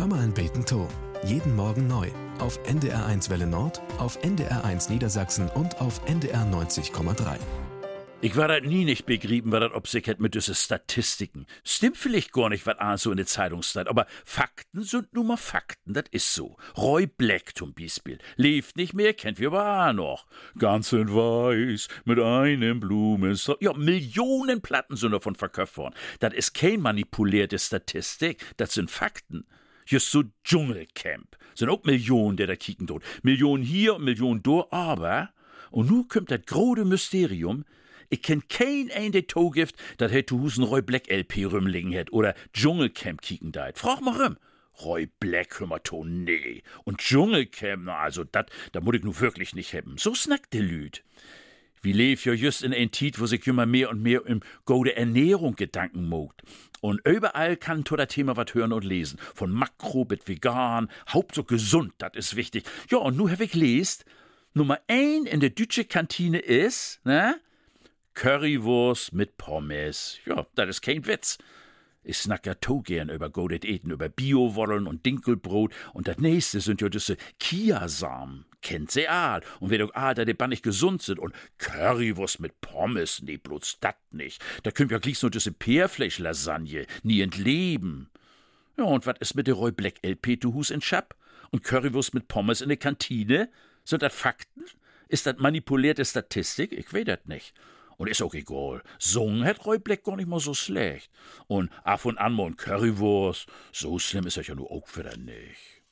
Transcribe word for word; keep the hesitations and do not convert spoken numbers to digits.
Hör mal ein Beten to. Jeden Morgen neu. Auf N D R eins Welle Nord, auf N D R eins Niedersachsen und auf N D R neunzig Komma drei. Ich war dat nie nicht begrieben, was dat ob sich hat mit diese Statistiken. Stimmt vielleicht gar nicht, was an so in der Zeitungszeit, aber Fakten sind nun mal Fakten, das ist so. Roy Black zum Beispiel, lebt nicht mehr, kennt wir aber auch noch. Ganz in weiß, mit einem Blumenstrauß. Ja, Millionen Platten sind davon verkauft worden. Das ist kein manipulierte Statistik, das sind Fakten. Just so Dschungelcamp, sind auch Millionen, der da kicken dort. Millionen hier und Millionen dort, aber, und nu kommt das große Mysterium, ich kenn kein ein, der togift, dat het zu Husen Roy Black L P rumliegen het oder Dschungelcamp kicken deit. Frag mal rum. Roy Black, hör mal to, nee. Und Dschungelcamp, na also, dat, da muss ich nu wirklich nicht hebben. So snackt de Lüd. Wie leef jo just in ein Tiet, wo sich immer mehr und mehr um gute Ernährung Gedanken mogt. Und überall kann to das Thema wat hören und lesen. Von Makro bis vegan, Hauptsache gesund, dat is wichtig. Ja, und nu hab ich lest, Nummer ein in der deutsche Kantine is, ne? Currywurst mit Pommes. Ja, das ist kein Witz. Ich snack ja to gern über gutes Eten, über Bio-Woddeln und Dinkelbrot. Und das nächste sind ja diese Kiasamen. Kennt sie all. Und wer doch all, da die nicht gesund sind. Und Currywurst mit Pommes, nee, bloß dat nicht. Da könnt ja gleich so diese Peerfleisch-Lasagne nie entleben. Ja, und was ist mit der Roy Black L P zu Hus in Schap? Und Currywurst mit Pommes in der Kantine? Sind das Fakten? Ist das manipulierte Statistik? Ich weiß das nicht. Und ist auch egal. Sungen hat Roy Black gar nicht mal so schlecht. Und ab und an mal ein Currywurst, so schlimm ist er ja nur auch wieder nicht.